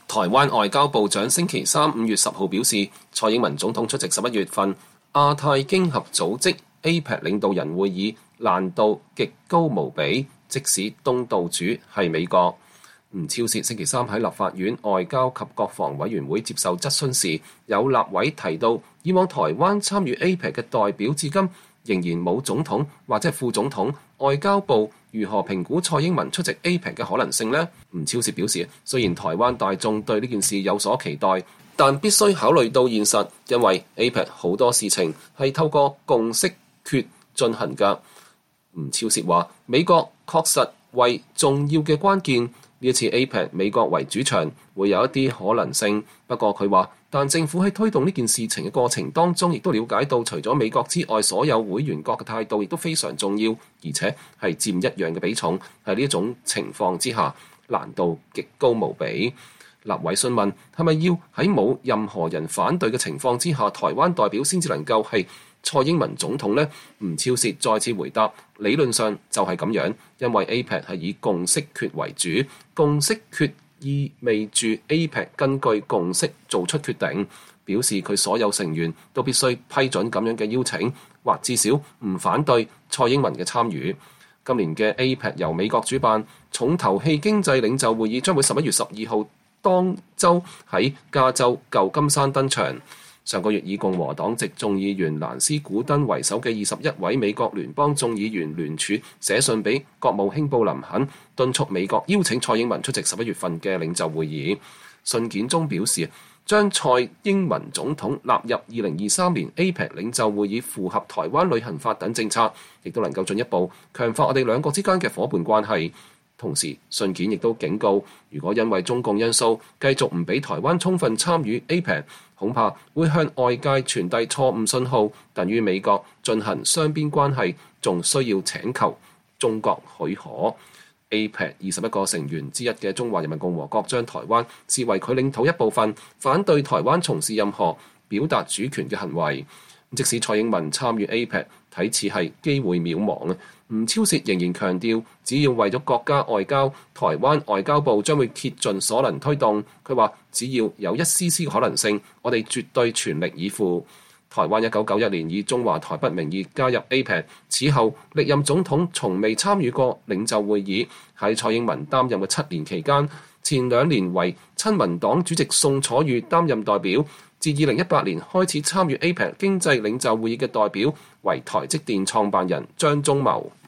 台灣外交部長星期三5月10號表示，蔡英文總統出席11月份亞太經合組織 APEC 領導人會議難度極高無比，即使東道主係美國。吳釗燮星期三喺立法院外交及國防委員會接受質詢時，有立委提到，以往台灣參與 APEC 嘅代表至今仍然冇總統或者副總統，外交部如何評估蔡英文出席 APEC 嘅可能性呢？吳釗燮表示，雖然台灣大眾對呢件事有所期待，但必須考慮到現實，因為 APEC 好多事情係透過共識決進行㗎。吳釗燮話，美國確實為重要嘅關鍵，呢一次 APEC 美國為主場，會有一啲可能性。不過佢話，但政府喺推動呢件事情嘅過程當中，亦都了解到除咗美國之外，所有會員國嘅態度亦都非常重要，而且係佔一樣嘅比重。喺呢一種情況之下，難度極高無比。立委詢問係咪要喺冇任何人反對嘅情況之下，台灣代表先至能夠係蔡英文總統呢？吳釗燮再次回答，理論上就係咁樣，因為 APEC 係以共識決為主，共識決意味住 APEC 根據共識做出決定，表示佢所有成員都必須批准咁樣嘅邀請，或至少唔反對蔡英文嘅參與。今年嘅 APEC 由美國主辦，重頭戲經濟領袖會議將會11月12號當週喺加州舊金山登場。上個月以共和黨籍眾議員蘭斯古登為首嘅21位美國聯邦眾議員聯署寫信俾國務卿布林肯，敦促美國邀請蔡英文出席11月份嘅領袖會議。信件中表示，將蔡英文總統納入2023年 APEC 領袖會議符合台灣旅行法等政策，亦都能夠進一步強化我哋兩國之間嘅夥伴關係。同時，信件亦都警告，如果因為中共因素繼續唔俾台灣充分參與 APEC，恐怕會向外界傳遞錯誤信號，等於美國進行雙邊關係仲需要請求中國許可。APEC 21個成員之一嘅中華人民共和國將台灣視為佢領土一部分，反對台灣從事任何表達主權嘅行為。即使蔡英文參與 APEC，睇似係機會渺茫。吳釗燮仍然強調，只要為咗國家外交，台灣外交部將會竭盡所能推動。佢話，只要有一絲絲可能性，我哋絕對全力以赴。台灣1991年以中華台北名義加入 APEC， 此後歷任總統從未參與過領袖會議。喺蔡英文擔任嘅7年期間，前2年為親民黨主席宋楚瑜擔任代表。自2018年開始參與 APEC 經濟領袖會議嘅代表為台積電創辦人張忠謀。